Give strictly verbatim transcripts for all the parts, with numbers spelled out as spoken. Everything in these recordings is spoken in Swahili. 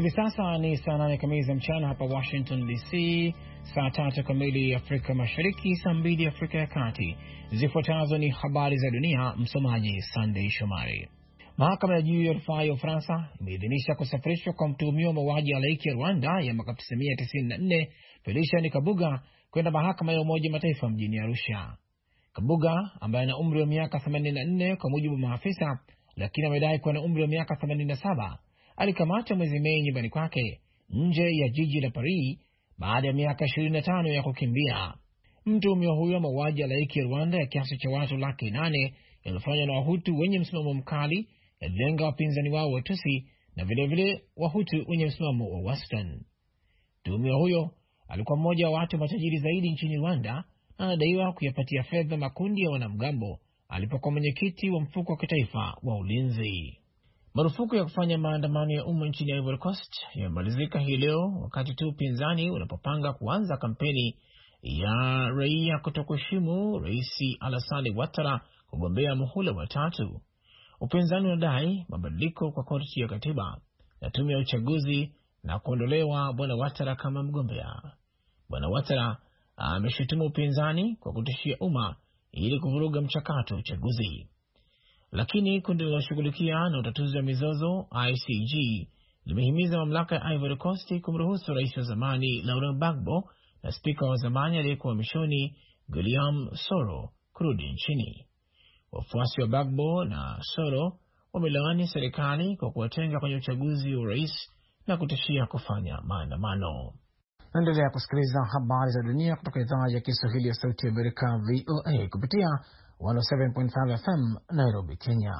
Hivi sasa ni saa nane kamili za mchana hapa Washington D C, saa tatu kamili Afrika Mashariki, saa mbili Afrika ya Kati. Zifuatazo ni habari za dunia, msomaji Sunday Shomari. Mahakama ya juu ya rufaa ya Ufaransa imeidhinisha kusafirishwa kwa mtuhumiwa mauaji ya halaiki ya Rwanda ya mwaka tisa tisini na nne Felician Kabuga kwenda mahakama ya Umoja Mataifa mjini Arusha. Kabuga ambaye ana umri wa miaka themanini na nne kwa mujibu wa maafisa, lakini amedai kuwa na umri wa miaka themanini na saba, alikamatwa mwezi Mei nyumbani kwake nje ya jiji la Paris baada ya miaka ishirini na tano ya kukimbia. Mtuhumiwa huyo mauaji ya halaiki ya Rwanda ya kiasi cha watu laki nane yalifanywa na Wahutu wenye msimamo mkali, yalilenga wapinzani wao Watusi na vilevile vile Wahutu wenye msimamo wa Western. Mtuhumiwa huyo alikuwa mmoja wa watu matajiri zaidi nchini Rwanda na anadaiwa kuyapatia fedha makundi ya wanamgambo alipokuwa mwenyekiti wa mfuko wa kitaifa wa ulinzi. Marufuku ya kufanya maandamano ya umma nchini Ivory Coast yamemalizika hii leo, wakati tu upinzani unapopanga kuanza kampeni ya raia kutokuheshimu Rais Alassane Ouattara kugombea muhula wa tatu. Upinzani unadai mabadiliko kwa korti ya katiba na tume ya uchaguzi na kuondolewa bwana Ouattara kama mgombea. Bwana Ouattara ameshutumu upinzani kwa kutishia umma ili kuvuruga mchakato wa uchaguzi. Lakini kundi linaloshughulikia na utatuzi wa mizozo I C G limehimiza mamlaka ya Ivory Coast kumruhusu rais wa zamani Laurent Gbagbo na spika wa zamani aliyekuwa mishoni Guillaume Soro kurudi nchini. Wafuasi wa Gbagbo na Soro wamelaani serikali kwa kuwatenga kwenye uchaguzi wa rais na kutishia kufanya maandamano. Naendelea kusikiliza habari za dunia kutoka idhaa ya Kiswahili ya Sauti ya Amerika V O A kupitia one oh seven point five F M Nairobi, Kenya.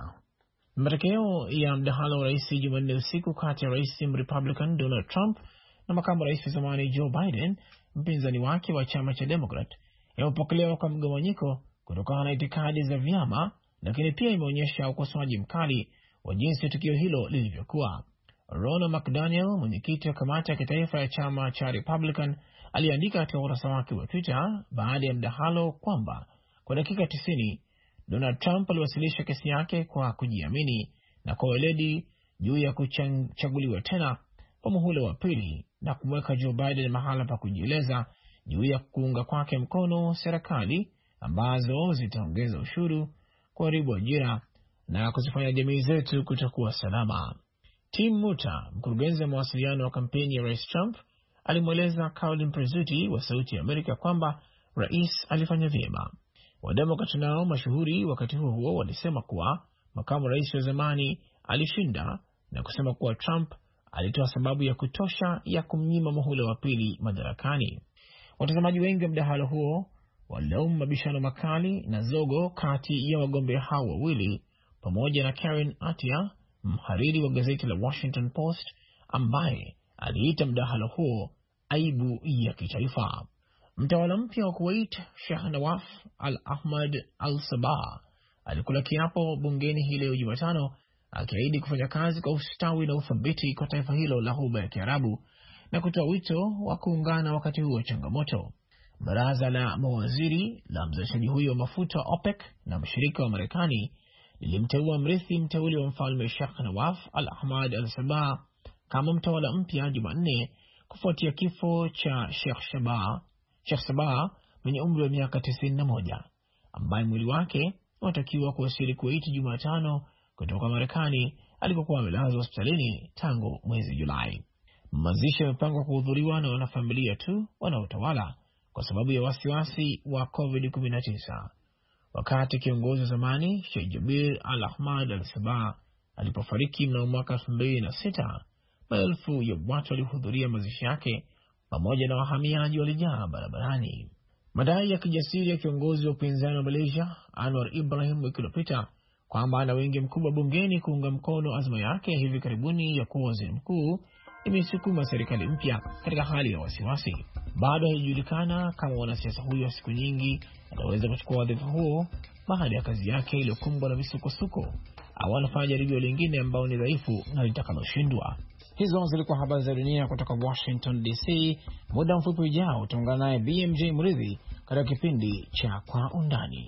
Matokeo ya mdahalo wa rais Jumanne usiku kati ya rais Republican Donald Trump na makamu rais wa zamani Joe Biden, mpinzani wake wa chama cha Democrat, yamepokelewa kwa mgawanyiko kutokana na itikadi za vyama, lakini pia imeonyesha ukosoaji mkali wa jinsi tukio hilo lilivyokuwa. Ronald McDaniel, mwenyekiti wa kamati ya kitaifa ya chama cha Republican, aliandika katika ukurasa wake wa Twitter baada ya mdahalo kwamba kwa dakika tisini Donald Trump aliwasilisha kesi yake kwa kujiamini na kwa weledi juu ya kuchaguliwa tena kwa muhula wa pili na kumweka Joe Biden mahala pa kujieleza juu ya kuunga kwake mkono serikali ambazo zitaongeza ushuru, kuharibu ajira na kuzifanya jamii zetu kutokuwa salama. Tim Muta, mkurugenzi wa mawasiliano wa kampeni ya Rais Trump, alimweleza Colin Prezzuti wa Sauti ya Amerika kwamba rais alifanya vyema. Wademokrati nao mashuhuri wakati huo huo walisema kuwa makamu rais wa zamani alishinda na kusema kuwa Trump alitoa sababu ya kutosha ya kumnyima muhula wa pili madarakani. Watazamaji wengi wa mdahalo huo walilaumu mabishano makali na zogo kati ya wagombea hao wawili, pamoja na Karen Atia, mhariri wa gazeti la Washington Post, ambaye aliita mdahalo huo aibu ya kitaifa. Mtawala mpya wa Kuwait, Sheikh Nawaf Al-Ahmad Al-Sabah, alikula kiapo bungeni hii leo Jumatano, akiahidi kufanya kazi kwa ustawi na uthabiti kwa taifa hilo la Ghuba ya Kiarabu na kutoa wito wa kuungana wakati huo changamoto. Baraza la mawaziri la mzalishaji huyo wa mafuta OPEC na mshirika wa Marekani lilimteua mrithi mteuli wa mfalme Sheikh Nawaf Al-Ahmad Al-Sabah kama mtawala mpya Jumanne kufuatia kifo cha Sheikh Sabah Sheikh Sabah mwenye umri wa miaka tisini na moja, ambaye mwili wake unatakiwa kuwasili Kuwait Jumatano kutoka Marekani alipokuwa amelazwa hospitalini tangu mwezi Julai. Mazishi yamepangwa kuhudhuriwa na wanafamilia tu wanaotawala kwa sababu ya wasiwasi wa covid kumi na tisa. Wakati kiongozi wa zamani Sheikh Jabir Al-Ahmad Al-Sabah alipofariki mnamo mwaka elfu mbili na sita, maelfu ya watu walihudhuria mazishi yake pamoja na wahamiaji walijaa barabarani. Madai ya kijasiri ya kiongozi wa upinzani wa Malaysia Anwar Ibrahim wiki iliyopita kwamba ana wingi mkubwa bungeni kuunga mkono azma yake hivi karibuni ya kuwa waziri mkuu imesukuma serikali mpya katika hali ya wasiwasi. Bado haijulikana kama wanasiasa huyo siku nyingi ataweza kuchukua wadhifa huo baada ya kazi yake iliyokumbwa na misukosuko, au anafanya jaribio lingine ambao ni dhaifu na litakaloshindwa. Hizo zilikuwa habari za dunia kutoka Washington D C. Muda mfupi ujao utaungana naye B M J Mridhi katika kipindi cha Kwa Undani.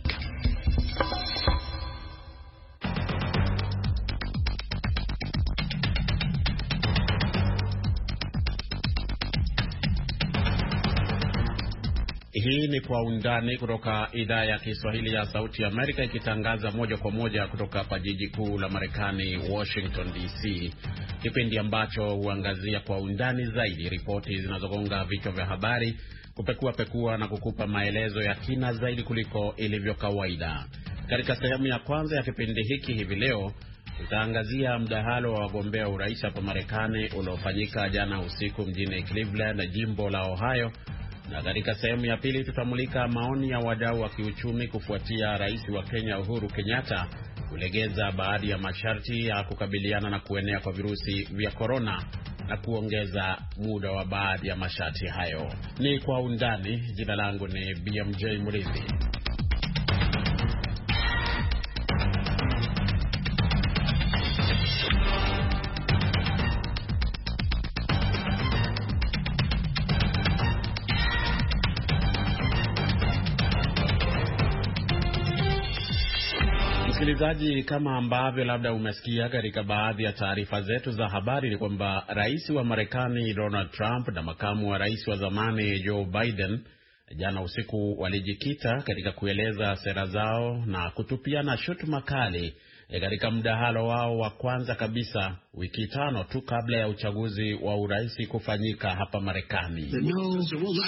Hii ni Kwa Undani kutoka idhaa ya Kiswahili ya Sauti ya Amerika, ikitangaza moja kwa moja kutoka hapa jiji kuu la Marekani, Washington D C, kipindi ambacho huangazia kwa undani zaidi ripoti zinazogonga vichwa vya habari, kupekua pekua na kukupa maelezo ya kina zaidi kuliko ilivyo kawaida. Katika sehemu ya kwanza ya kipindi hiki hivi leo, tutaangazia mdahalo wa wagombea urais hapa Marekani uliofanyika jana usiku mjini Cleveland, jimbo la Ohio. Na katika sehemu ya pili tutamulika maoni ya wadau wa kiuchumi kufuatia rais wa Kenya Uhuru Kenyatta kulegeza baadhi ya masharti ya kukabiliana na kuenea kwa virusi vya korona na kuongeza muda wa baadhi ya masharti hayo. Ni Kwa Undani. Jina langu ni B M J Murithi. Msikilizaji, kama ambavyo labda umesikia katika baadhi ya taarifa zetu za habari, ni kwamba rais wa Marekani Donald Trump na makamu wa rais wa zamani Joe Biden jana usiku walijikita katika kueleza sera zao na kutupiana shutuma kali katika mdahalo wao wa kwanza kabisa wiki tano tu kabla ya uchaguzi wa urais kufanyika hapa Marekani. No,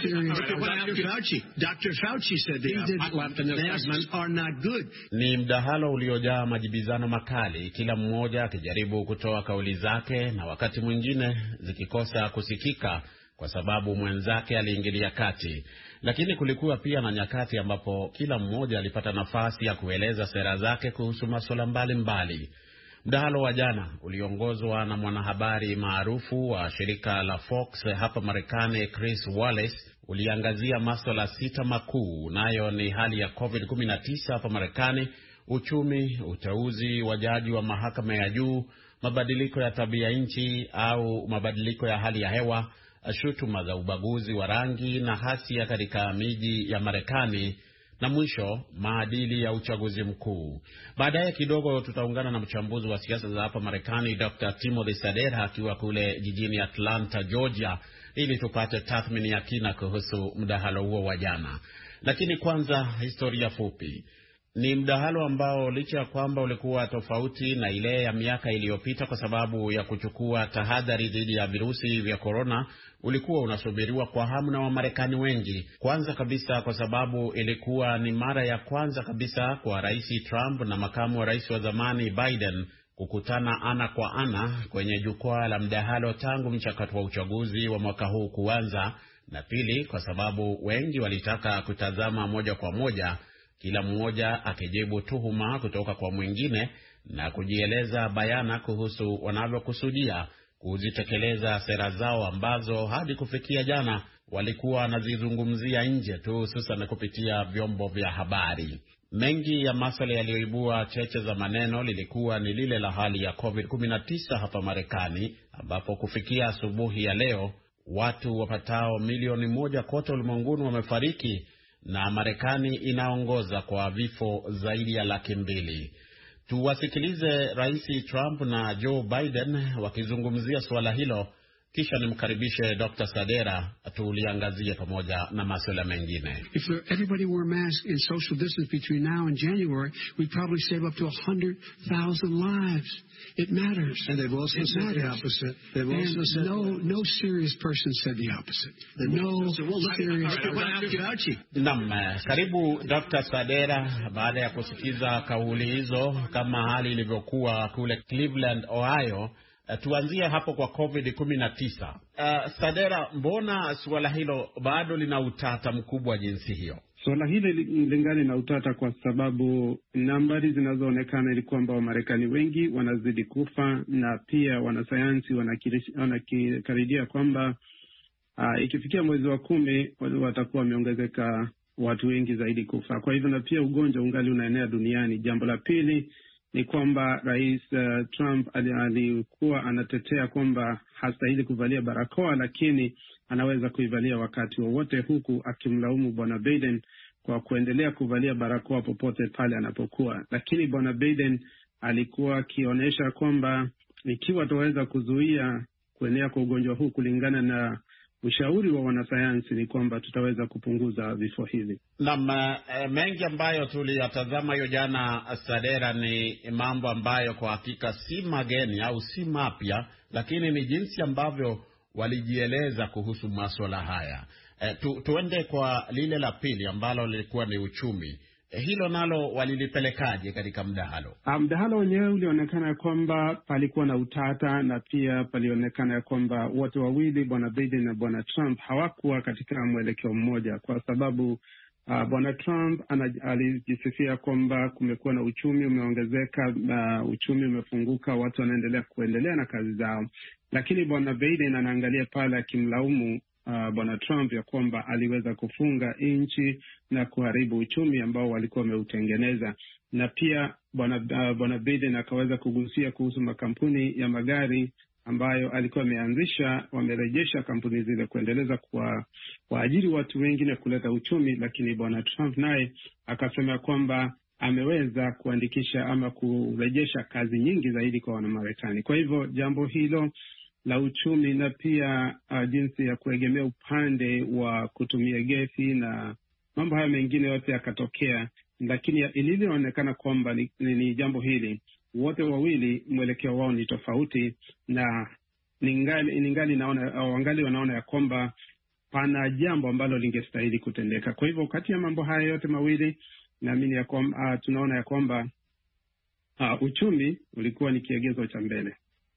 Doctor Fauci said the masks are not good. Ni mdahalo uliojaa majibizano makali, kila mmoja akijaribu kutoa kauli zake na wakati mwingine zikikosa kusikika kwa sababu mwenzake aliingilia kati. Lakini kulikuwa pia na nyakati ambapo kila mmoja alipata nafasi ya kueleza sera zake kuhusu masuala mbalimbali. Mdahalo wa jana uliongozwa na mwanahabari maarufu wa shirika la Fox hapa Marekani, Chris Wallace, uliangazia masuala sita makuu, nayo ni hali ya covid kumi na tisa hapa Marekani, uchumi, uteuzi wa jaji wa mahakama ya juu, mabadiliko ya tabia nchi au mabadiliko ya hali ya hewa, shutuma za ubaguzi wa rangi na hasia katika miji ya Marekani, na mwisho maadili ya uchaguzi mkuu. Baadaye kidogo tutaungana na mchambuzi wa siasa za hapa Marekani, Doctor Timothy Sadera, akiwa kule jijini Atlanta, Georgia, ili tupate tathmini ya kina kuhusu mdahalo huo wa jana. Lakini kwanza historia fupi. Ni mdahalo ambao licha ya kwamba ulikuwa tofauti na ile ya miaka iliyopita kwa sababu ya kuchukua tahadhari dhidi ya virusi vya korona, ulikuwa unasubiriwa kwa hamu na Wamarekani wengi. Kwanza kabisa kwa sababu ilikuwa ni mara ya kwanza kabisa kwa Rais Trump na makamu wa rais wa zamani Biden kukutana ana kwa ana kwenye jukwaa la mdahalo tangu mchakato wa uchaguzi wa mwaka huu kuanza, na pili kwa sababu wengi walitaka kutazama moja kwa moja, kila mmoja akijibu tuhuma kutoka kwa mwingine na kujieleza bayana kuhusu wanavyokusudia kuzitekeleza sera zao ambazo hadi kufikia jana walikuwa wanazizungumzia nje tu, hususan kupitia vyombo vya habari. Mengi ya masuala yaliyoibua cheche za maneno lilikuwa ni lile la hali ya covid kumi na tisa hapa Marekani, ambapo kufikia asubuhi ya leo watu wapatao milioni moja kote ulimwenguni wamefariki na Marekani inaongoza kwa vifo zaidi ya laki mbili. Tuwasikilize Rais Trump na Joe Biden wakizungumzia suala hilo, kisha nimkaribishe Doctor Sadera tuliangazie pamoja na masuala mengine. If everybody wore masks in social distance between now and January, we'd probably save up to one hundred thousand lives. It matters. And they've also it said matters. the opposite. They've and also said no, no serious person said the opposite. No serious person. Naam, karibu Doctor Sadera, baada ya kusikiza kauli hizo kama hali ilivyokuwa kule Cleveland, Ohio. Uh, tuanzie hapo kwa covid kumi na tisa. Uh, Sadera, mbona suala hilo bado lina utata mkubwa jinsi hiyo? Suala hili lingani na utata kwa sababu nambari zinazoonekana ili kwamba Wamarekani wengi wanazidi kufa, na pia wanasayansi wanakaridia kwamba uh, ikifikia mwezi wa kumi watakuwa wameongezeka watu wengi zaidi kufa. Kwa hivyo na pia ugonjwa ungali unaenea duniani. Jambo la pili ni kwamba Rais uh, Trump alikuwa anatetea kwamba hastahili kuvalia barakoa, lakini anaweza kuivalia wakati wowote, huku akimlaumu Bwana Biden kwa kuendelea kuvalia barakoa popote pale anapokuwa. Lakini Bwana Biden alikuwa akionyesha kwamba ikiwa ataweza kuzuia kuenea kwa ugonjwa huu kulingana na ushauri wa wanasayansi ni kwamba tutaweza kupunguza vifo hivi. Na mengi ambayo tuliyatazama hiyo jana, Sadera, ni mambo ambayo kwa hakika si mageni au si mapya, lakini ni jinsi ambavyo walijieleza kuhusu masuala haya. E, tu, tuende kwa lile la pili ambalo lilikuwa ni uchumi. E, hilo nalo walilipelekaje katika mdahalo? Mdahalo wenyewe ulionekana kwamba palikuwa na utata, na pia palionekana ya kwamba wote wawili, bwana Biden na bwana Trump, hawakuwa katika mwelekeo mmoja, kwa sababu uh, bwana Trump alijisifia kwamba kumekuwa na uchumi umeongezeka, uh, uchumi umefunguka, watu wanaendelea kuendelea na kazi zao. Lakini bwana Biden anaangalia pale akimlaumu Uh, bwana Trump ya kwamba aliweza kufunga nchi na kuharibu uchumi ambao walikuwa wameutengeneza. Na pia bwana uh, bwana Biden akaweza kugusia kuhusu makampuni ya magari ambayo alikuwa ameanzisha, wamerejesha kampuni zile kuendeleza kwa waajiri watu wengi na kuleta uchumi. Lakini bwana Trump naye akasema kwamba ameweza kuandikisha ama kurejesha kazi nyingi zaidi kwa Wamarekani. Kwa hivyo jambo hilo la uchumi na pia uh, jinsi ya kuegemea upande wa kutumia gesi na mambo haya mengine yote yakatokea, lakini ilivyoonekana kwamba ni, ni jambo hili wote wawili mwelekeo wao ni tofauti, na ningali ningali naona au wangali wanaona ya kwamba pana jambo ambalo lingestahili kutendeka. Kwa hivyo kati ya mambo haya yote mawili naamini ya kwamba uh, tunaona ya kwamba uh, uchumi ulikuwa ni kiegezo cha mbele.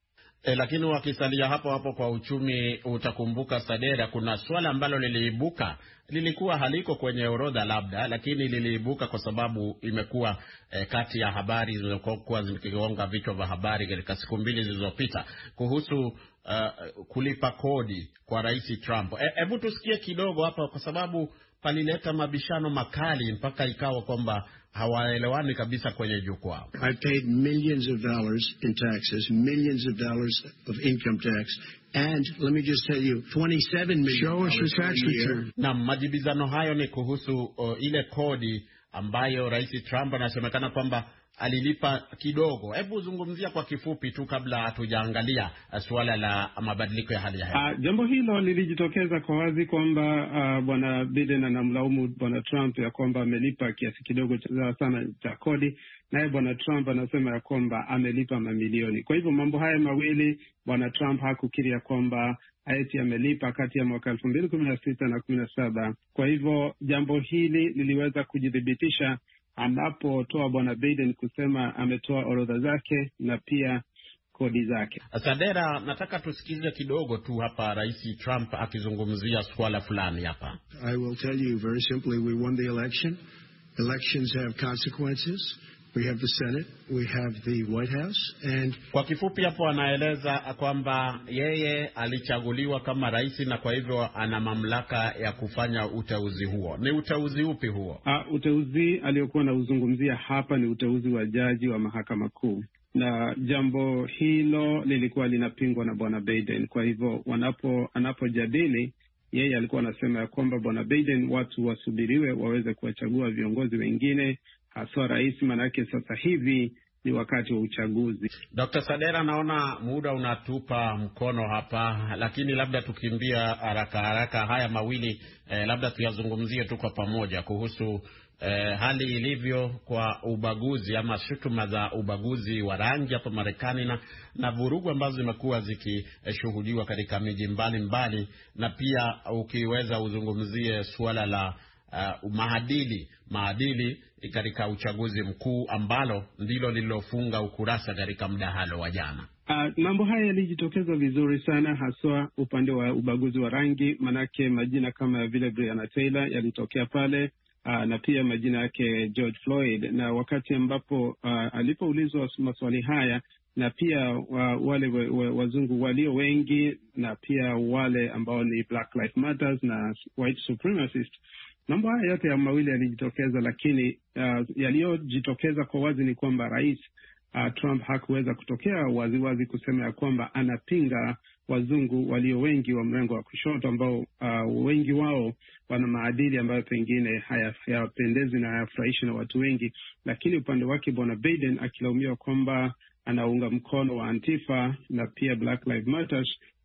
E, lakini wakisalia hapo hapo kwa uchumi, utakumbuka Sadera, kuna swala ambalo liliibuka, lilikuwa haliko kwenye orodha labda, lakini liliibuka kwa sababu imekuwa e, kati ya habari zilizokuwa zikigonga vichwa vya habari katika siku mbili zilizopita kuhusu uh, kulipa kodi kwa Rais Trump. Hebu e, tusikie kidogo hapa, kwa sababu palileta mabishano makali mpaka ikawa kwamba hawaelewani kabisa kwenye jukwaa. I paid millions of dollars in taxes, millions of dollars of income tax, and let me just tell you, twenty-seven million Show us your tax return. Na majibizano hayo ni kuhusu uh, ile kodi ambayo Rais Trump anasemekana kwamba alilipa kidogo. Hebu zungumzia kwa kifupi tu kabla hatujaangalia suala la mabadiliko ya hali ya hewa. Uh, jambo hilo lilijitokeza kwa wazi kwamba uh, bwana Biden anamlaumu bwana Trump ya kwamba amelipa kiasi kidogo cha sana cha kodi, naye bwana Trump anasema ya kwamba amelipa mamilioni. Kwa hivyo mambo haya mawili, bwana Trump hakukiri ya kwamba eti amelipa kati ya mwaka elfu mbili kumi na sita na kumi na saba. Kwa hivyo jambo hili liliweza kujidhibitisha anapotoa bwana Biden kusema ametoa orodha zake na pia kodi zake. Sadera, nataka tusikize kidogo tu hapa Rais Trump akizungumzia swala fulani hapa. I will tell you very simply, we won the election. Elections have consequences. We have the Senate, we have the White House, and kwa kifupi hapo anaeleza kwamba yeye alichaguliwa kama rais na kwa hivyo ana mamlaka ya kufanya uteuzi huo. Ni uteuzi upi huo? Uh, uteuzi aliyokuwa na uzungumzia hapa ni uteuzi wa jaji wa mahakama kuu, na jambo hilo lilikuwa linapingwa na bwana Biden. Kwa hivyo wanapo anapojadili, yeye alikuwa anasema ya kwamba bwana Biden, watu wasubiriwe waweze kuwachagua viongozi wengine, haswa rais, manake sasa hivi ni wakati wa uchaguzi. Doctor Sadera, naona muda unatupa mkono hapa, lakini labda tukimbia haraka haraka haya mawili eh, labda tuyazungumzie tu kwa pamoja kuhusu eh, hali ilivyo kwa ubaguzi ama shutuma za ubaguzi wa rangi hapa Marekani na, na vurugu ambazo zimekuwa zikishuhudiwa katika miji mbalimbali, na pia ukiweza uzungumzie suala la Uh, maadili maadili katika uchaguzi mkuu ambalo ndilo lililofunga ukurasa katika mdahalo wa jana. Uh, mambo haya yalijitokeza vizuri sana, haswa upande wa ubaguzi wa rangi, manake majina kama vile Breonna Taylor yalitokea pale, uh, na pia majina yake George Floyd, na wakati ambapo uh, alipoulizwa maswali haya, na pia uh, wale w, w, wazungu walio wengi, na pia wale ambao ni Black Lives Matter na white supremacists, mambo haya yote ya mawili yalijitokeza, lakini uh, yaliyojitokeza kwa wazi ni kwamba rais uh, Trump hakuweza kutokea wazi wazi kusema ya kwamba anapinga wazungu walio wengi wa mrengo wa kushoto ambao uh, wengi wao wana maadili ambayo pengine hayapendezi na hayafurahishi na watu wengi. Lakini upande wake bwana Biden akilaumiwa kwamba anaunga mkono wa Antifa na pia Black Lives Matter,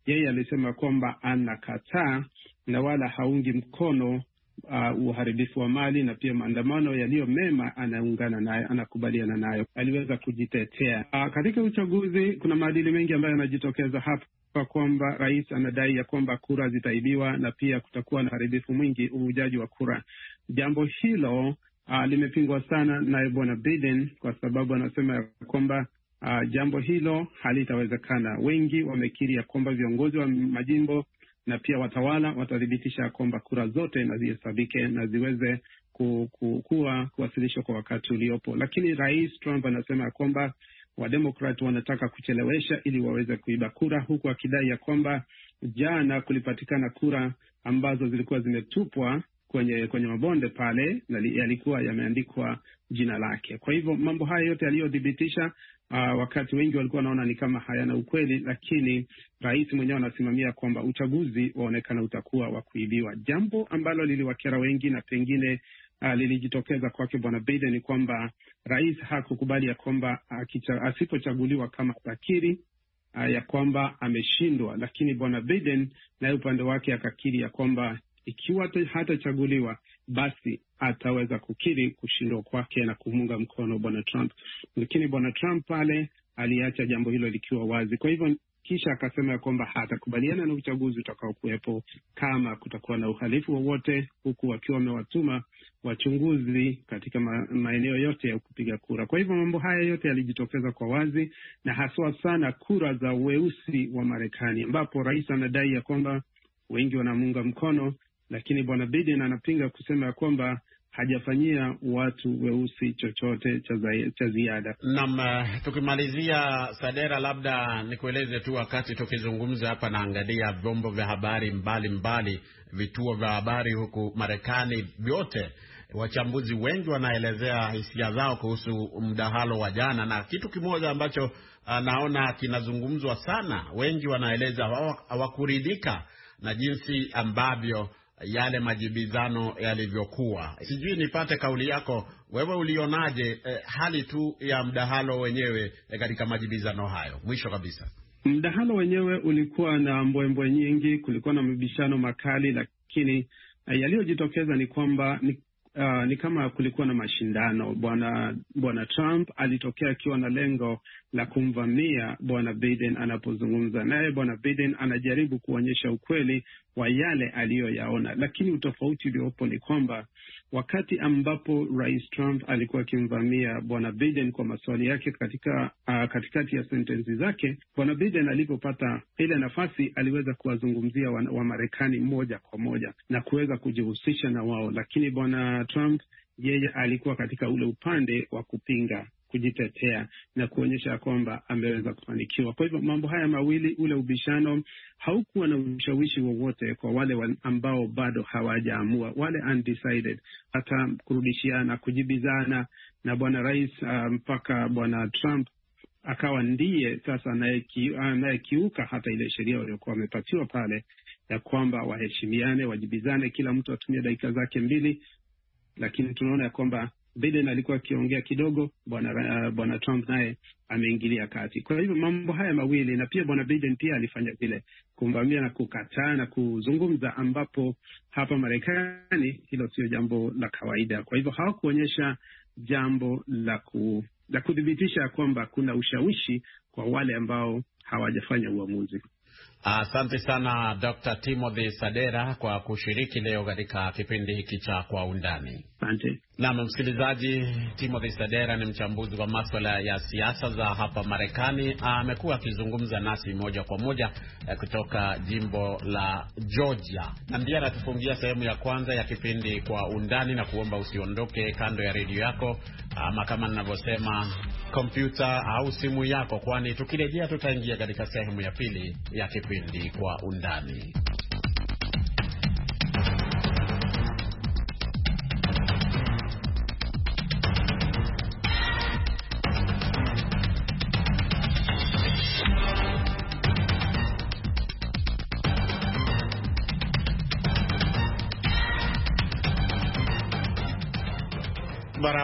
yeye alisema kwamba anakataa na wala haungi mkono Uh, uharibifu wa mali na pia maandamano yaliyo mema anaungana nayo, anakubaliana nayo. Aliweza kujitetea. Uh, katika uchaguzi kuna maadili mengi ambayo yanajitokeza hapa, kwamba rais anadai ya kwamba kura zitaibiwa na pia kutakuwa na uharibifu mwingi, uvujaji wa kura. Jambo hilo uh, limepingwa sana na bwana Biden, kwa sababu anasema ya kwamba uh, jambo hilo halitawezekana. Wengi wamekiri ya kwamba viongozi wa majimbo na pia watawala watathibitisha kwamba kura zote na zihesabike na ziweze ku, ku, kuwa kuwasilishwa kwa wakati uliopo. Lakini rais Trump anasema kwamba wademokrat wanataka kuchelewesha ili waweze kuiba kura, huku akidai ya kwamba jana kulipatikana kura ambazo zilikuwa zimetupwa kwenye kwenye mabonde pale na yalikuwa yameandikwa jina lake. Kwa hivyo mambo haya yote aliyodhibitisha, uh, wakati wengi walikuwa wanaona ni kama hayana ukweli, lakini rais mwenyewe anasimamia kwamba uchaguzi waonekana utakuwa wa kuibiwa. Jambo ambalo liliwakera wengi na pengine uh, lilijitokeza kwake bwana Biden ni kwamba rais hakukubali ya kwamba uh, asipochaguliwa kama takiri uh, ya kwamba ameshindwa, lakini bwana Biden naye upande wake akakiri ya kwamba ikiwa hatachaguliwa basi ataweza kukiri kushindwa kwake na kumunga mkono bwana Trump. Lakini bwana Trump pale aliacha jambo hilo likiwa wazi. Kwa hivyo kisha akasema ya kwamba hatakubaliana na uchaguzi utakao kuwepo kama kutakuwa na uhalifu wowote, huku wakiwa wamewatuma wachunguzi katika ma, maeneo yote ya kupiga kura. Kwa hivyo mambo haya yote yalijitokeza kwa wazi, na haswa sana kura za weusi wa Marekani, ambapo rais anadai ya kwamba wengi wanamunga mkono, lakini bwana Biden anapinga kusema ya kwamba hajafanyia watu weusi chochote cha ziada. Naam, tukimalizia Sadera, labda nikueleze tu, wakati tukizungumza hapa naangalia vyombo vya habari mbalimbali, vituo vya habari huku Marekani vyote, wachambuzi wengi wanaelezea hisia zao kuhusu mdahalo wa jana, na kitu kimoja ambacho naona kinazungumzwa sana, wengi wanaeleza hawakuridhika na jinsi ambavyo yale majibizano yalivyokuwa. Sijui nipate kauli yako, wewe ulionaje eh, hali tu ya mdahalo wenyewe eh, katika majibizano hayo? Mwisho kabisa, mdahalo wenyewe ulikuwa na mbwembwe nyingi, kulikuwa na mabishano makali, lakini eh, yaliyojitokeza ni kwamba ni Uh, ni kama kulikuwa na mashindano. Bwana bwana Trump alitokea akiwa na lengo la kumvamia bwana Biden anapozungumza naye. Bwana Biden anajaribu kuonyesha ukweli wa yale aliyoyaona, lakini utofauti uliopo ni kwamba wakati ambapo rais Trump alikuwa akimvamia bwana Biden kwa maswali yake katika uh, katikati ya sentensi zake, bwana Biden alipopata ile nafasi aliweza kuwazungumzia wa, wa Marekani moja kwa moja na kuweza kujihusisha na wao, lakini bwana Trump yeye alikuwa katika ule upande wa kupinga, kujitetea na kuonyesha kwamba ameweza kufanikiwa. Kwa hivyo mambo haya mawili, ule ubishano haukuwa na ushawishi wowote kwa wale ambao bado hawajaamua, wale undecided, hata kurudishiana, kujibizana na bwana rais uh, mpaka bwana Trump akawa ndiye sasa anayekiuka hata ile sheria waliokuwa wamepatiwa pale ya kwamba waheshimiane, wajibizane, kila mtu atumie dakika zake mbili. Lakini tunaona ya kwamba Biden alikuwa akiongea kidogo, bwana uh, bwana Trump naye ameingilia kati. Kwa hivyo mambo haya mawili, na pia bwana Biden pia alifanya vile, kumvamia na kukataa na kuzungumza, ambapo hapa Marekani hilo sio jambo la kawaida. Kwa hivyo hawakuonyesha jambo la ku, la kudhibitisha kwamba kuna ushawishi kwa wale ambao hawajafanya uamuzi. Asante uh, sana Doctor Timothy Sadera kwa kushiriki leo katika kipindi hiki cha Kwa Undani. Asante. Na msikilizaji, Timothy Sadera ni mchambuzi wa masuala ya siasa za hapa Marekani. Amekuwa akizungumza nasi moja kwa moja kutoka jimbo la Georgia. Na ndiye anatufungia sehemu ya kwanza ya kipindi Kwa Undani, na kuomba usiondoke kando ya redio yako ama kama ninavyosema kompyuta au simu yako, kwani tukirejea tutaingia katika sehemu ya pili ya kipindi Kwa Undani.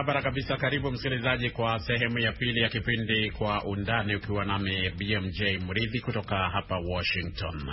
Barabara kabisa. Karibu msikilizaji kwa sehemu ya pili ya kipindi Kwa Undani, ukiwa nami B M J Mridhi kutoka hapa Washington.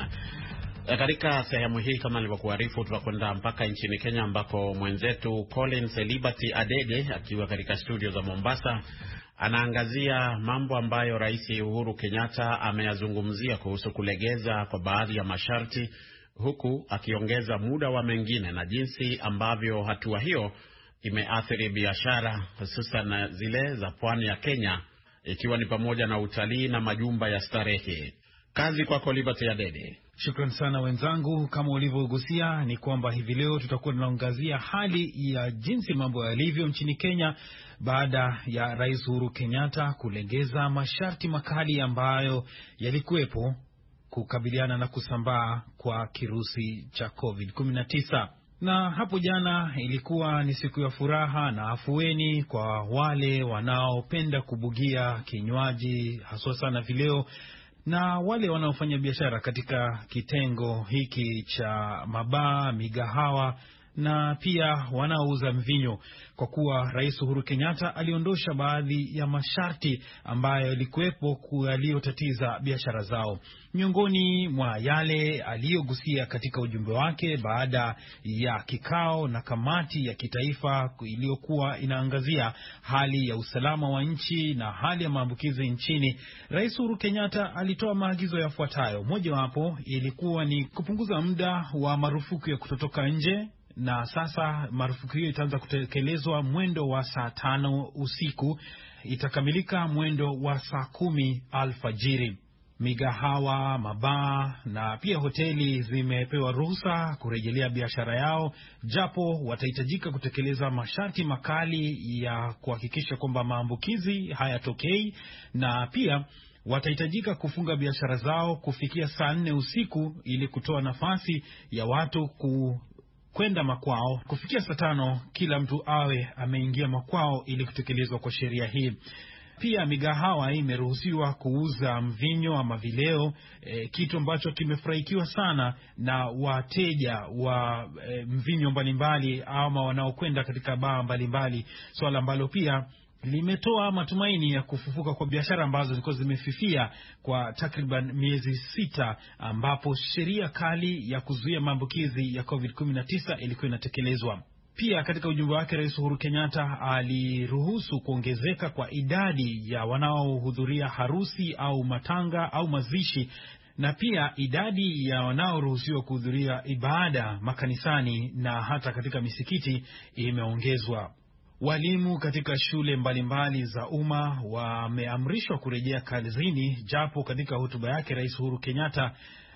Katika sehemu hii, kama nilivyokuarifu, tutakwenda mpaka nchini Kenya ambako mwenzetu Collins Liberty Adede akiwa katika studio za Mombasa anaangazia mambo ambayo Rais Uhuru Kenyatta ameyazungumzia kuhusu kulegeza kwa baadhi ya masharti, huku akiongeza muda wa mengine, na jinsi ambavyo hatua hiyo imeathiri biashara, hususan zile za pwani ya Kenya, ikiwa ni pamoja na utalii na majumba ya starehe. Kazi kwako Liberty Adede. Shukrani sana wenzangu. Kama ulivyogusia, ni kwamba hivi leo tutakuwa tunaangazia hali ya jinsi mambo yalivyo nchini Kenya baada ya Rais Uhuru Kenyatta kulegeza masharti makali ambayo yalikuwepo kukabiliana na kusambaa kwa kirusi cha covid kumi na tisa. Na hapo jana ilikuwa ni siku ya furaha na afueni kwa wale wanaopenda kubugia kinywaji, haswa sana vileo, na wale wanaofanya biashara katika kitengo hiki cha mabaa, migahawa na pia wanaouza mvinyo, kwa kuwa Rais Uhuru Kenyatta aliondosha baadhi ya masharti ambayo yalikuwepo yaliyotatiza biashara zao. Miongoni mwa yale aliyogusia katika ujumbe wake baada ya kikao na kamati ya kitaifa iliyokuwa inaangazia hali ya usalama wa nchi na hali ya maambukizi nchini, Rais Uhuru Kenyatta alitoa maagizo yafuatayo. Moja wapo ilikuwa ni kupunguza muda wa marufuku ya kutotoka nje, na sasa marufuku hiyo itaanza kutekelezwa mwendo wa saa tano usiku, itakamilika mwendo wa saa kumi alfajiri. Migahawa, mabaa na pia hoteli zimepewa ruhusa kurejelea biashara yao, japo watahitajika kutekeleza masharti makali ya kuhakikisha kwamba maambukizi hayatokei, na pia watahitajika kufunga biashara zao kufikia saa nne usiku ili kutoa nafasi ya watu ku kwenda makwao. Kufikia saa tano kila mtu awe ameingia makwao ili kutekelezwa kwa sheria hii. Pia migahawa imeruhusiwa kuuza mvinyo ama vileo, e, kitu ambacho kimefurahikiwa sana na wateja wa e, mvinyo mbalimbali ama wanaokwenda katika baa mbalimbali, swala ambalo pia limetoa matumaini ya kufufuka kwa biashara ambazo zilikuwa zimefifia kwa takriban miezi sita, ambapo sheria kali ya kuzuia maambukizi ya covid kumi na tisa ilikuwa inatekelezwa. Pia katika ujumbe wake, Rais Uhuru Kenyatta aliruhusu kuongezeka kwa idadi ya wanaohudhuria harusi au matanga au mazishi, na pia idadi ya wanaoruhusiwa kuhudhuria ibada makanisani na hata katika misikiti imeongezwa. Walimu katika shule mbalimbali za umma wameamrishwa kurejea kazini, japo katika hotuba yake Rais Uhuru Kenyatta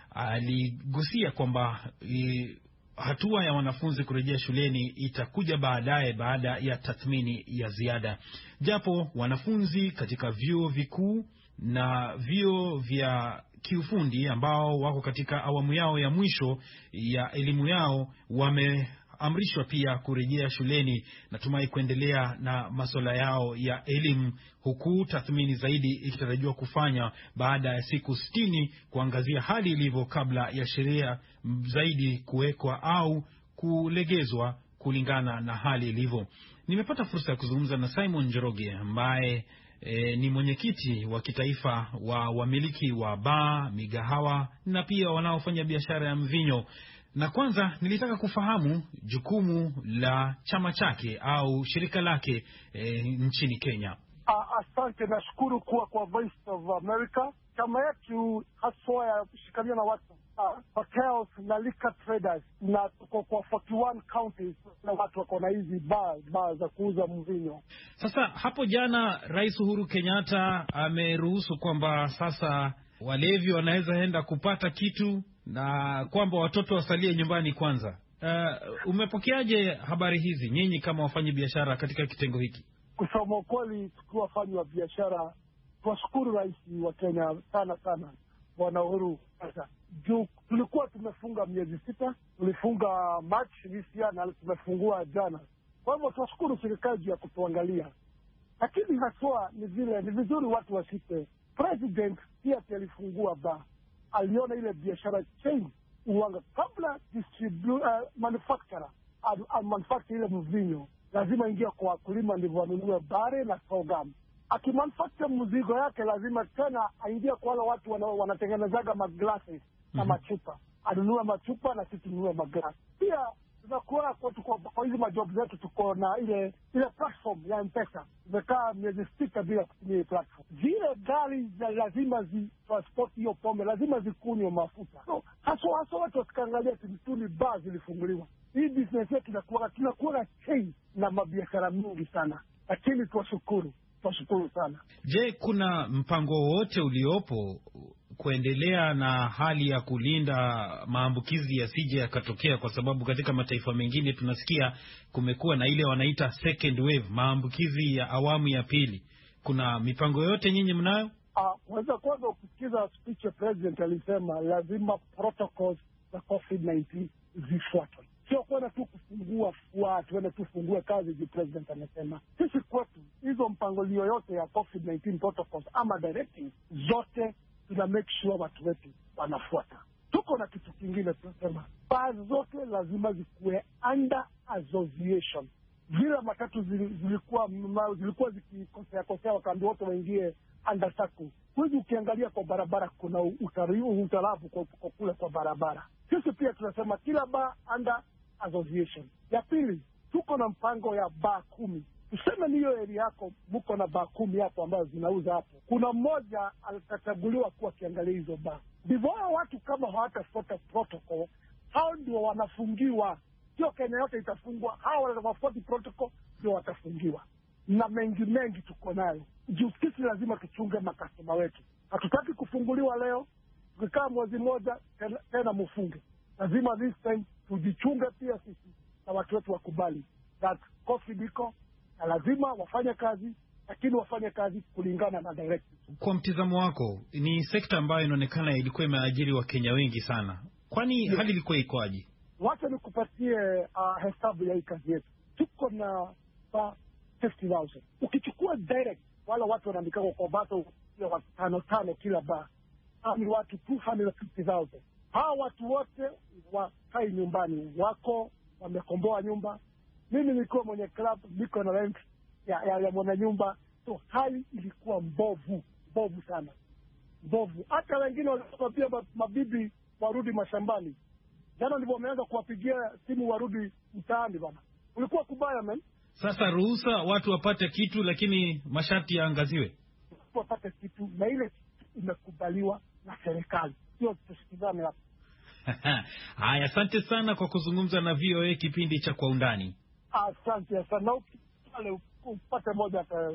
aligusia kwamba hatua ya wanafunzi kurejea shuleni itakuja baadaye baada ya tathmini ya ziada. Japo wanafunzi katika vyuo vikuu na vyuo vya kiufundi ambao wako katika awamu yao ya mwisho ya elimu yao wame amrishwa pia kurejea shuleni, natumai kuendelea na masuala yao ya elimu, huku tathmini zaidi ikitarajiwa kufanya baada ya siku sitini kuangazia hali ilivyo kabla ya sheria zaidi kuwekwa au kulegezwa kulingana na hali ilivyo. Nimepata fursa ya kuzungumza na Simon Njoroge ambaye E, ni mwenyekiti wa kitaifa wa wamiliki wa baa, migahawa na pia wanaofanya biashara ya mvinyo. Na kwanza nilitaka kufahamu jukumu la chama chake au shirika lake e, nchini Kenya. Asante, nashukuru kuwa kwa Voice of America. Chama yetu haswa ya kushikamana na watu uh, hotels na liquor traders, na tuko kwa arobaini na moja counties na watu wako na hizi bar, bar za kuuza mvinyo. Sasa hapo jana Rais Uhuru Kenyatta ameruhusu kwamba sasa walevi wanaweza enda kupata kitu na kwamba watoto wasalie nyumbani kwanza. Uh, umepokeaje habari hizi nyinyi kama wafanyi biashara katika kitengo hiki? Kusema kweli, tukiwa wafanyi wa biashara tunashukuru Rais wa Kenya sana sana, Bwana Uhuru. Sasa juu tulikuwa tumefunga miezi sita, tulifunga March this year na tumefungua jana. Kwa hivyo tunashukuru serikali ya kutuangalia, lakini haswa ni vile ni vizuri watu wasite. President pia alifungua ba, aliona ile biashara change uwanga kabla distribu uh, manufacturer al manufacture ile mvinyo, lazima ingia kwa wakulima ndivyo wanunue bare na sorghum. Akimanufacture mzigo yake lazima tena aingia kwa wale watu wana, wanatengenezaga maglasi mm -hmm. na machupa. Anunue machupa na sisi tununue maglasi. Pia tunakuwa kwa, kwa, kwa hizi majob zetu tuko na ile ile platform ya M-Pesa. Tumekaa miezi sita bila kutumia platform. Zile gari za lazima zi transport hiyo pombe, lazima zikunywe mafuta. So, haswa haswa watu wasikaangalia tuni bar zilifunguliwa. Hii business yetu tunakuwa tunakuwa na chain na mabiashara mingi sana. Lakini tuwashukuru. Tuwashukuru sana. Je, kuna mpango wote uliopo kuendelea na hali ya kulinda maambukizi yasije yakatokea, kwa sababu katika mataifa mengine tunasikia kumekuwa na ile wanaita second wave, maambukizi ya awamu ya pili. Kuna mipango yote nyinyi mnayo? Ah, kwanza kwanza ukisikiza speech ya president alisema lazima protocols za COVID nineteen zifuatwe. Sio kwenda tu kufungua fua, tuende tu fungue kazi ji president amesema. Sisi kwetu hizo mpangilio yote ya COVID nineteen protocols ama directives zote tuna make sure watu wetu wanafuata. Tuko na kitu kingine tunasema, baa zote lazima zikuwe under association. Vile matatu zilikuwa zilikuwa zikikosea kosea wakaambiwa wote waingie under circle. Hivi ukiangalia kwa barabara kuna utarafu kwa, kwa kule kwa barabara. Sisi pia tunasema kila baa under association. Ya pili, tuko na mpango ya baa kumi. Tuseme ni hiyo area yako mko na baa kumi hapo ambazo zinauza hapo. Kuna mmoja alitachaguliwa kuwa kiangalia hizo baa. Ndivyo watu kama hawatafuata protocol, hao ndio wanafungiwa. Sio Kenya yote itafungwa, hao wanafuata protocol ndio watafungiwa. Na mengi mengi tuko nayo. Justice lazima tuchunge makastoma wetu. Hatutaki kufunguliwa leo, tukikaa mwezi mmoja tena, tena mfunge. Lazima this time tujichunge pia sisi na watu wetu wakubali that COVID iko na lazima wafanye kazi, lakini wafanye kazi kulingana na directive. Kwa mtizamo wako, ni sekta ambayo inaonekana ilikuwa imeajiri wa Kenya wengi sana. Kwani yeah, hali ilikuwa ikoaje? Wacha nikupatie uh, hesabu ya hii kazi yetu. Tuko na ba fifty thousand. Ukichukua direct wala watu wanaandika kwa bato ya watu tano tano kila ba, ni watu two hundred fifty thousand. Hawa watu wote wakai nyumbani, wako wamekomboa nyumba. Mimi nilikuwa mwenye club, niko na rent ya, ya, ya mwana nyumba. So hali ilikuwa mbovu, mbovu sana. Mbovu. Hata wengine walikuwa pia mabibi warudi mashambani. Jana ndivyo wameanza kuwapigia simu warudi mtaani bana. Ulikuwa kubaya man. Sasa ruhusa watu wapate kitu, lakini masharti yaangaziwe. Wapate kitu na ile imekubaliwa na serikali. Sio tusikizane hapa. Haya, asante sana kwa kuzungumza na V O A kipindi cha Kwa Undani. Asante sana. Pale upate moja kwa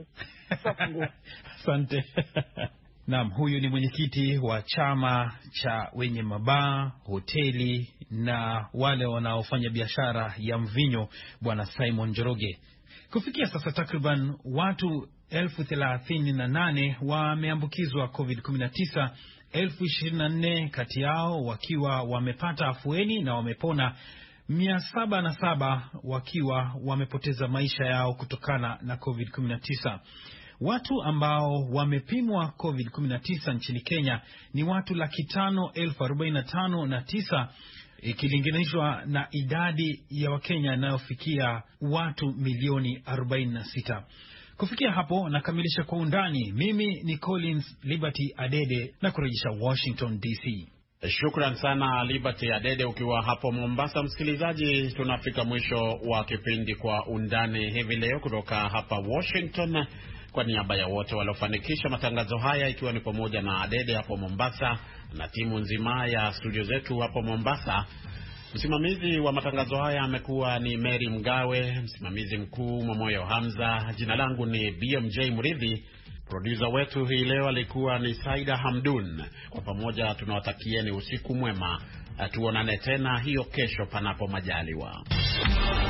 asante. Naam, huyu ni mwenyekiti wa chama cha wenye mabaa, hoteli na wale wanaofanya biashara ya mvinyo, Bwana Simon Njoroge. Kufikia sasa takriban watu elfu thelathini na nane wameambukizwa COVID kumi na tisa, elfu ishirini na nne kati yao wakiwa wamepata afueni na wamepona, mia saba na saba wakiwa wamepoteza maisha yao kutokana na COVID kumi na tisa. Watu ambao wamepimwa COVID kumi na tisa nchini Kenya ni watu laki tano elfu arobaini na tano na tisa, ikilinganishwa na idadi ya Wakenya inayofikia watu milioni arobaini na sita. Kufikia hapo nakamilisha Kwa Undani. Mimi ni Collins Liberty Adede na kurejesha Washington D C. Shukran sana Liberty Adede ukiwa hapo Mombasa. Msikilizaji, tunafika mwisho wa kipindi Kwa Undani hivi leo kutoka hapa Washington. Kwa niaba ya wote waliofanikisha matangazo haya, ikiwa ni pamoja na Adede hapo Mombasa na timu nzima ya studio zetu hapo Mombasa, msimamizi wa matangazo haya amekuwa ni Mary Mgawe, msimamizi mkuu Mwamoyo Hamza, jina langu ni B M J Muridhi, producer wetu hii leo alikuwa ni Saida Hamdun. Kwa pamoja tunawatakieni usiku mwema, tuonane tena hiyo kesho panapo majaliwa.